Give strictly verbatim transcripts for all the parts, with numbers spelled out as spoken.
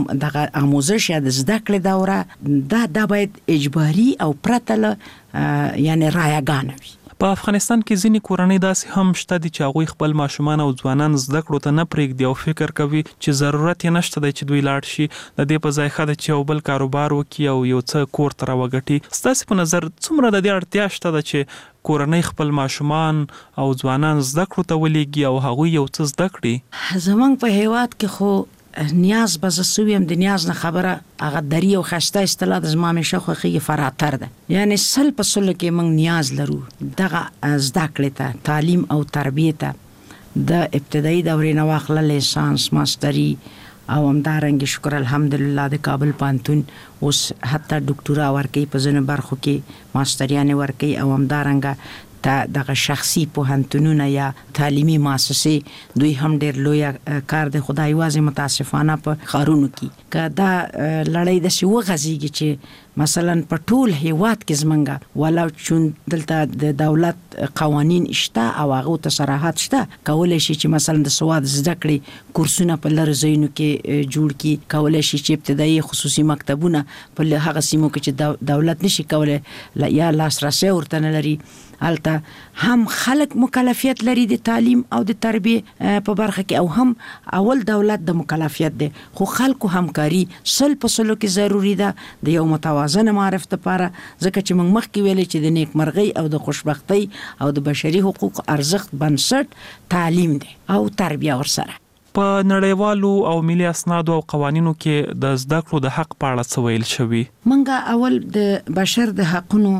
دغه آموزش یا د زده کړې دوره دا د باید اجباري او پرته له یعنی رایګان وي. په افغانستان کې ځینې کورنۍ داسې هم شته دي چې هغوی خپل ماشومان او ځوانان زده کړو ته نه پرېږدي او فکر کوي چې ضرورت یې نشته دی چې دوی لاړ شي، د دې په ځای ښه ده چې یو بل کاروبار وکړي او یو څه کور ته راوګټي. ستاسې په نظر څومره د دې اړتیا شته ده چې کورنۍ خپل ماشومان او ځوانان زده کړو ته ولېږي او هغوی یو څه زده کړي؟ زمونږ په هیواد کې خو نیاز به زه سویم د نیاز نه خبره هغه دری او خسته اصطلاح د زما مشه خوخي فراتر ده، یعنی سل په سل کې موږ نیاز لرو دغه زده کړې ته، تعلیم او تربیه ته، د ابتدایي دورې نه واخله لیسانس، ماستري او همدارنګه شکر الحمدلله د کابل پانتون اوس حتی ډاکټورا ورکي په ځینو برخو کې ماستریانه ورکي او همدارنګه تا دغه شخصي پوهنتونونه یا تعلیمي مؤسسې دوی هم ډېر لوی کار دی. خدای واځي متاسفانه په خارونو کې که دا لړۍ د شی وغځيږي چې مثلا په ټول هیواد کې زمونږه ولو چون دلته د دولت قوانین شته او هغه ته صراحت شته، کولای شي چې مثلا د سواد زده کړې کورسونه په لر زینو کې جوړ کی، کولای شي چې ابتدایي خصوصي مکتبونه په هغه سیمو کې چې دولت نشي کولای یا لاسرسي ورته نه لري الته هم خلک مکلفیت لري د تعلیم او د تربیه په برخه کې، او هم اول دولت د مکلفیت دی خو خلکو همکاري سل په سلو کې ضروری ده د یو متوازن معرفت لپاره، ځکه چې موږ مخکې ویلې چې د نیکمرغۍ او د خوشبختۍ او د بشري حقوق ارزښت بنسټ تعلیم دی او تربیه ورسره. په نړیوالو او ملي اسنادو او قوانینو کې د زده کړو د حق په اړه څه ویل شوي؟ موږ اول د بشر د حقونو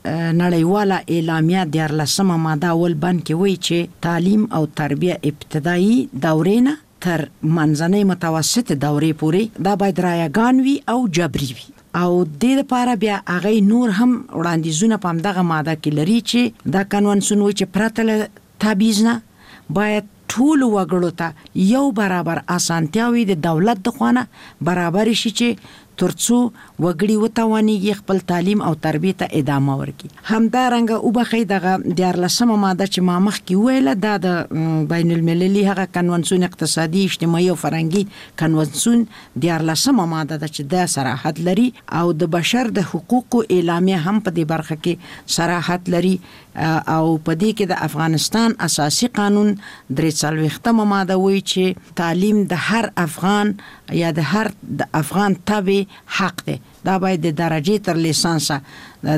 نړیواله اعلامیه دیارلسمه ماده اول بند کې وایي چې تعلیم او تربیه ابتدایي دورې نه تر منځنۍ متوسط دورې پورې دا باید رایګان وي او جبري وي، او د دې لپاره بیا هغه نور هم وړاندیزونه په همدغه ماده کې لري چې دا کنونسون وایي چې پرته له تبعیض نه باید ټول وګړو ته یو برابر اسانتیاوي د دولت د خوانه برابر شي چې ترڅو وګړي وتوانيږي خپل تعلیم او تربیه ته ادامه ورکړي. همدارنګه او بخې دغه دیارلسمه ماده چې ما مخکې ویله دا د بین المللي هغه کنونسون اقتصادي اجتماعي او فرهنګي کنونسون دیارلسمه ماده ده چې د صراحت لري او د بشر د حقوقو اعلامیه هم په دې برخه کې صراحت لري، او په دې کې د افغانستان اساسي قانون درې څلوېښتمه ماده وایي چې تعلیم د هر افغان یا د هر د افغان تبع حق دی. دا باید د درجه تر لیسانسه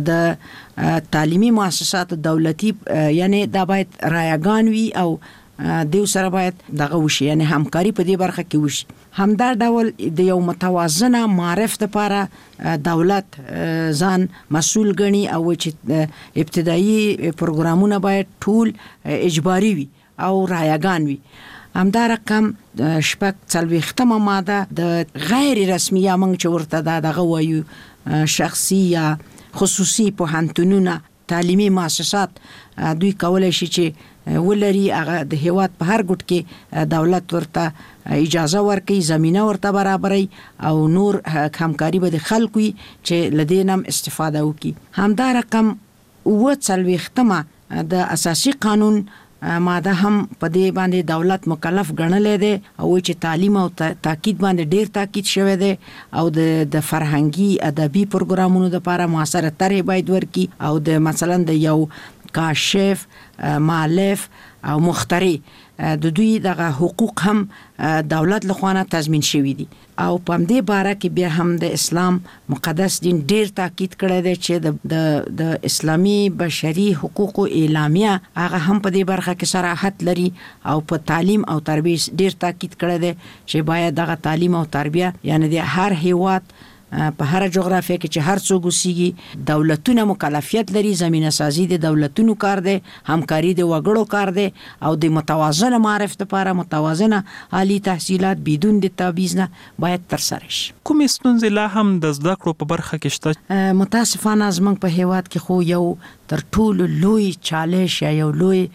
د تعلیمي مؤسسات دولتي یعنی دا باید رایګان وي او دیو سره باید دغه وشي، یعنی همکاري په دې برخه کې وشي. همدا ډول د یو متوازنه معرفت لپاره دولت ځان مسؤل ګڼي او چې ابتدایي پروګرامونه باید ټول اجباري وي او رایګان وي. همدا رقم شپږ څلوېښتمه ماده د غیر رسمي یا موږ چې ورته دا دغه وایو شخصي یا خصوصي پوهنتونونه تعلیمي مؤسسات دوی کولای شي چې ولري هغه د هیواد په هر ګوټ کې دولت ورته اجازه ورکړي، زمينه ورته برابري او نور همکاري به د خلکو چې لدینم استفاده وکړي. همدا رقم اووه څلوېښتمه د اساسي قانون ماده هم په دې باندې دولت مکلف ګڼلې ده او چې تعلیم او تاکید باندې ډیر تاکید شوی دی او د د فرهنګي ادبي پروګرامونو لپاره موثره طرح باید ورکي او د مثلا د یو کاشف مؤلف او مخترع د دوی دغه حقوق هم دولت لخوانه تضمین شوی دي. او په دې باره کې بیا هم د اسلام مقدس دین ډیر تاکید کړی دی چې د د اسلامي بشري حقوقو اعلامیه هغه هم په دې برخه کې صراحت لري او په تعلیم او تربیه ډیر تاکید کړی دی چې باید دغه تعلیم او تربیه یعنی د هر هیواد په هر جغرافیه کې چې هر څوک اوسېږي دولتونه مکلفیت لري، زمينه سازي د دولتونو کار دی، همکاري د وګړو کار دی او د متوازنه معرفت لپاره متوازنه عالی تحصیلات بدون د تبعیض نه باید ترسره شي. کومې ستونزې لا هم د زده کړو په برخه کې شته؟ متاسفانه زموږ په هیواد کې خو یو تر ټولو لوی چالش یا یو لوی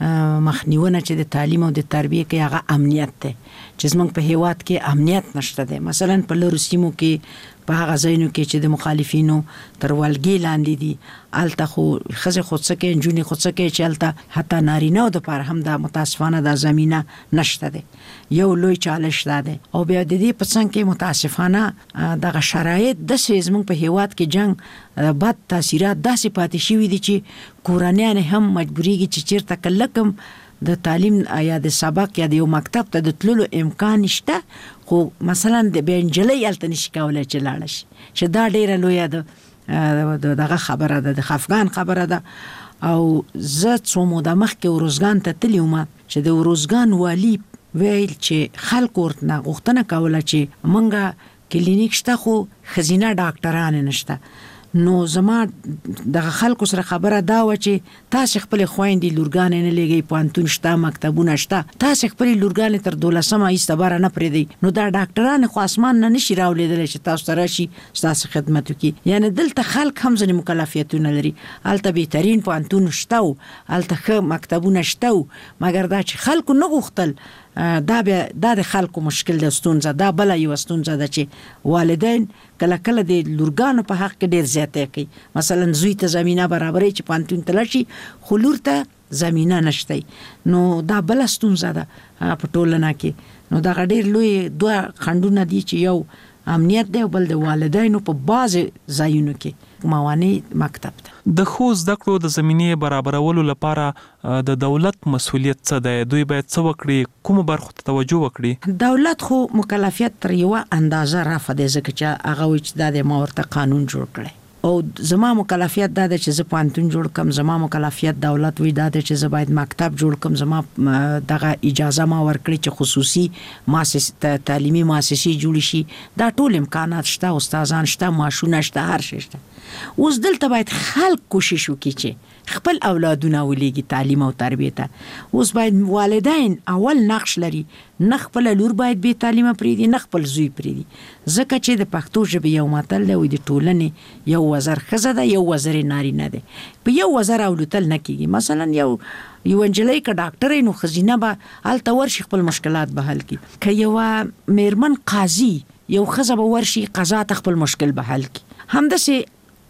مخنیونه چې د تعلیم او د تربیه کې هغه امنیت دی چې زموږ په هیواد کې امنیت نشته دی. مثلا په لورو سیمو کې په هغه ځایونو کې چې د مخالفینو تر ولګي لاندې دي الته خو خزه خودسکه انجونی خودسکه چې الته حتی نارینه د پر هم د متاسفانه د زمينه نشته دي یو لوی چالش ده او بیا د دې په څنګه کې متاسفانه دغه شرایط د سیزمن په هیواد کې جنگ بد تاثیرات داسې پاتې شوي دي چې کورانیان هم مجبوريږي چې چیرته کلکم د تعلیم یا د سبق یا د یو مکتب ته د تللو امکان نشته خو مثلا د بنجلې الته نشي کولای چې لاړ شي چې دا ډیره لوی ده دغه خبره ده د افغان خبره ده او زه څو موده مخکې ورزګان ته تلم چې د ورزګان والی ویل چې خلک ورته غوښتنه کوله چې مونږه کلینیک شته خو خزینه ډاکټران نشته نو زما د خلکو سره خبره دا و چې تاسو خپل خويندې لورګان نه لګي پانتون شته مکتبونه شته تاسو خپل لورګان تر دولسمه ایستبار نه پریدي نو دا ډاکټران خو اسمان نه نشي راولېدل چې تاسو سره شي تاسو خدمت وکي یعنی دلته خلک هم ځنې مکلفیتونه لري الته بهترین پانتون شته الته مکتبونه شته مګر دا چې خلکو نه غوښتل دا به دا د خلکو مشکل د ستونزه دا بل یو ستونزه ده چې والدین کله کله د لورګانو په حق کې ډیر زیاته کوي مثلا زوی ته زمينه برابرې چې پانتون تلشي خو لور ته زمينه نشته نو دا بل ستونزه ده په ټولنه کې نو دا ډیر لوی دوه خندونه دي چې یو امنیت دی او بل د والدینو په باز ځایونو کې مواني مکتب ده د خو زده کړو د زمینه برابرولو لپاره د دولت مسؤلیت څه دی دوی باید څه وکړي کوم برخو ته توجه وکړي دولت خو مکلفیت تر یو اندازه رافع دي ځکه چې هغه وچ د مورته قانون جوړ کړي او زما مکلفیت دا ده چې زه پانتون جوړ کم زما مکلفیت دولت وی دا ده چې زه باید مکتب جوړ کم زما دغه اجازه ما ورکړي چې خصوصي مؤسسه تعلیمي مؤسسې جوړ شي دا ټول امکانات شته استادان شته ماشونه شته هر شي شته اوس دلته باید خلک کوشش وکړي چې خپل اولادونه ولېږي تعلیم او تربیه ته اوس باید والدین اول نقش لري نه خپل لور باید به تعلیمه پریدي نه خپل زوی پریدي ځکه چې د پښتو ژبې یو متل دی د ټولنې یو وزر خزه ده یو وزر نارینه ده په یو وزر اولتل نه کیږي مثلا یو یو انجلۍ ک ډاکټر نو خزینه به الته ورشي خپل مشکلات به حل کی ک یو میرمن قاضي یو خزه به ورشي قضا خپل مشکل به حل کی همداسې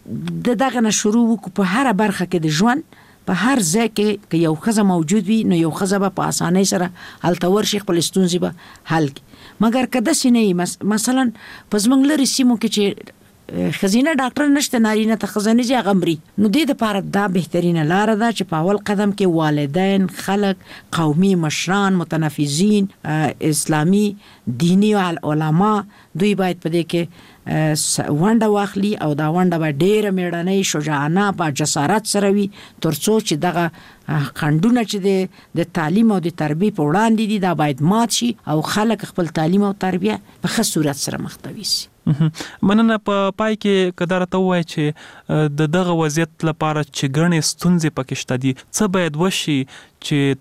د دغه نه شروع وک په هر برخه کې د ژوند په هر ځای کې که یو خزه موجود وي نو یو خزه به په اسانۍ سره هلته ورشي خپل ستونزې به حل کړي مګر که داسې نه وي مثلا په زموږ لرې سیمو کې چې خزینه ډاکټر نشته نارینه ته خزانه جا غمري نو د دې لپاره دا بهترینه لار ده چې په اول قدم کې والدین خلک قومي مشران متنفذین اسلامی دینی علما دوی باید په دې کې ونده واخلي او دا ونده به ډیره میړنۍ شجاعانه په جسارت سره وي ترڅو چې دغه خندونه چې د تعلیم او د تربیه په وړاندې دي دا باید مات شي او خلک خپل تعلیم او تربیه په ښه صورت سره مخته شي مننه په پای کې قدرت وای چې د دغه وضعیت لپاره چې ګڼې ستونزې پکې شته دي څه باید وشي چې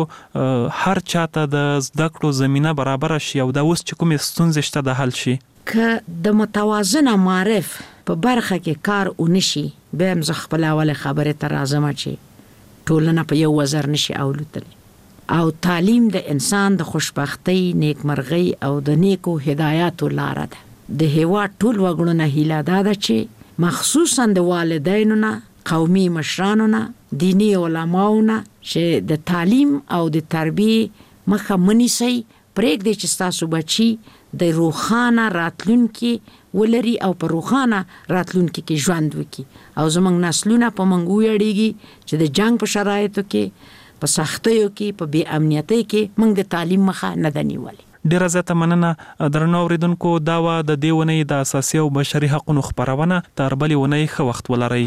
ترڅو هر چاته د زده کړو زمينه برابر شي او دا اوس چې کومې ستونزې شته د حل شي که د متوازن معرف په برخه کې کار ونشي به هم زه خپل اوله خبره تر اعظم چې ټولنه په یو وزر نشي اولتل او تعلیم د انسان د خوشبختی نیکمرغي او د نیکو هدایاتو لار ده د هوا ټول وګړو هیله ده چې مخصوصا د والدینو نه قومي مشرانو نه دینی علماو نه چې د تعلیم او د تربیه مخه منیسي پرېږدي چې تاسو بچي د روخانه راتلونکي ولري او په روخانه راتلونکي کې ژوند وکي او زمونږ نسلونه په منګو یړيږي چې د جنگ په شرایطو کې په سختیو کې په بې امنیتۍ کې موږ د تعلیم مخه نه دنیولې ډیره زیاته مننه درنو اوریدونکو دا و د دې ونې د اساسي او بشري حقوقو خبرونه تر بلې ونې ښه وخت ولرئ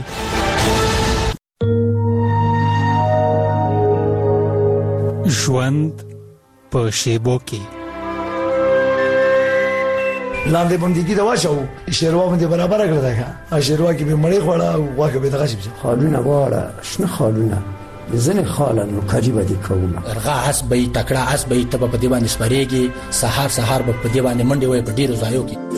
ژوند په شیبو کې لاندې باندې کی دا واچو شیروا باندې برابر کړل دا شیروا کې به مړی خوړه واکه به دغه شي خالونه واړه شنه خالونه زنه خالن نو قریبه دي کومه ارغا اس به تکړه اس به تب په دی باندې سپریږي سحر سحر په دی باندې منډي وای په ډیرو ځایو کې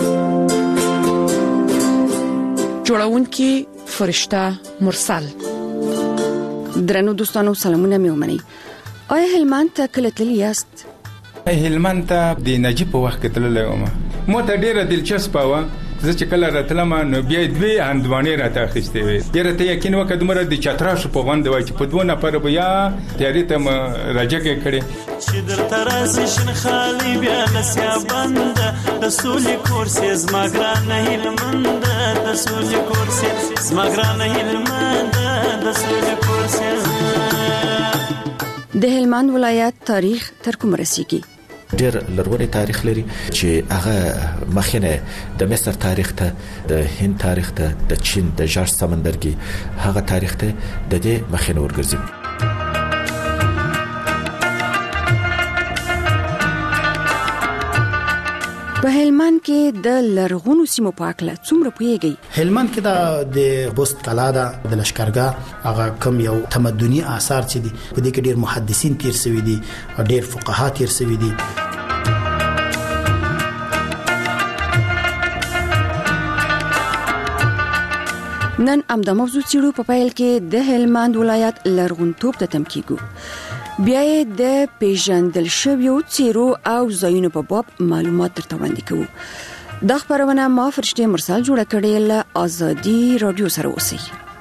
جوړونکي فرشته مرسل درنو دوستانو سلامونه مې ومني آیا هلمند ته کله تللی یاست؟ هلمند ته د نجیب په وخت کې تللی وم مو ته ډیره دلچسپه و زه چې کله راتلم نو بیا دوی هندوانې راته اخیستې وې. یاره ته یقین وکړه دومره د چتراشو په غوند وای چې په دوه نفر به یا تیارې ته م راجګې کړې. چې درته راځي شین خالي بیا لسیا بند د سولې کورسې زما ګرانه هیلمند د سولې کورسې زما ګرانه هیلمند د سولې کورسې. د هلمند ولایت تاریخ تر کوم رسیږي؟ ډېر لرغونی تاریخ لري چې هغه مخینه د مصر تاریخ ته، د هند تاریخ ته، د چین د جارج سمندرګي هغه تاریخ ته د دې مخینه ورګرځي. په هلمند کې د لرغونو سیمو په اړه څومره پوهیږئ؟ هلمند کې د بست کلا ده، د لشکرګاه هغه کم یو تمدني آثار چې دي په دې کې ډېر محدثین تیر شوي دي او ډېر فقها تیر شوي دي. نن امدا موضوع چیرو په پیل کې د هلمند ولایت لرغونتوب ته تم کیږو، بیا د پیژندل شویو چیرو او ځایونو په باب معلومات درته وړاندې کوو. دا خبرونه ما فرشته مرسل جوړه کړې له ازادي رادیو سره اوسئ.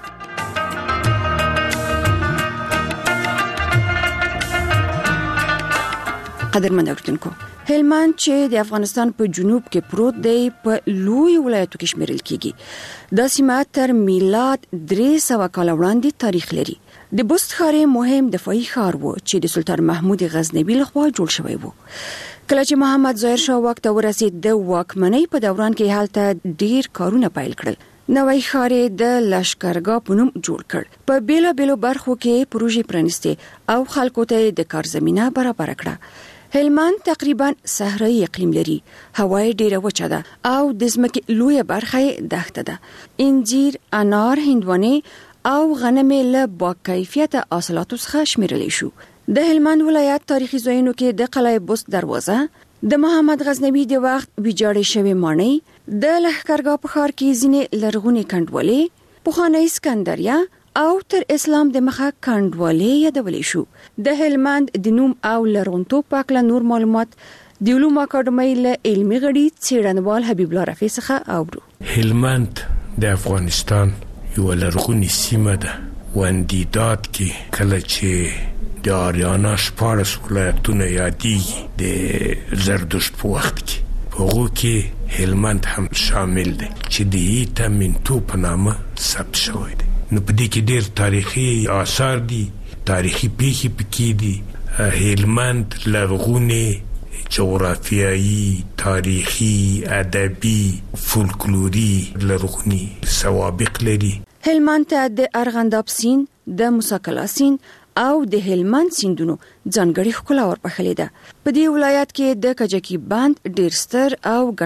قدرمن اوریدونکو، هلمند چې د افغانستان په جنوب کې پروت دی په لوی ولایتو کې شمیرل کیږي. دا سیمه تر میلاد درې سوه کال وړاندې تاریخ لري. د بست ښار مهم دفاعي ښار و چې د سلطان محمود غزنوي لخوا جوړ شوی و. کله چې محمد ظاهر شاه واک ته ورسید، د واکمنۍ په دوران کې هلته ډیر کارونه پیل کړل. نوی ښار د لشکرګاه په نوم جوړ کړ. په بیلا بیلو برخو کې پروژې پرانیستې او خلکو ته د کار زمينه برابر کړه. هلمند تقریبا صحرایي اقلیم لري، هوا ډیره وچه ده او د ځمکې لویه برخه دښته ده. انجیر، انار، هندوانې او غنم له با کیفیت حاصلاتو څخه شمیرل شو. د هلمند ولایت تاریخي ځایونو کې د قلعه بست دروازه، د محمد غزنوي د وخت ویجاړې شوی ماڼۍ، د لښکرګاه په ښار کې ځینې لرغونې کنډوالې، پخوانی اسکندریه او تر اسلام د مخه کنډوالې یادولې شو. د هلمند د نوم او لرغونتوب په اړه نور معلومات د علومو اکاډمۍ له علمي غړي څېړنوال حبیب الله رفیع څخه اورو. هلمند د افغانستان یو لرغونی سیمه ده. وندیداد کې کله چې د آریانا شپاړس ولایتونه یادېږي د زردشت په وخت کې، په هغو کې هلمند هم شامل دی چې د هیته منتو په نامه ثبت شوی دی. نو په دې کې ډېر تاریخي آثار دي، تاریخي پیښې پکې دي. هلمند لرغونې جغرافیایي، تاریخي، ادبي، فولکلوري لرغوني سوابق لري. هلمند ته د ارغنداب سیند، د موسی کلا سیند او د هلمند سیندونو ځانګړي ښکلا ورپخلې ده. په دې ولایت کې د کجکي بند ډېر ستر او ګټ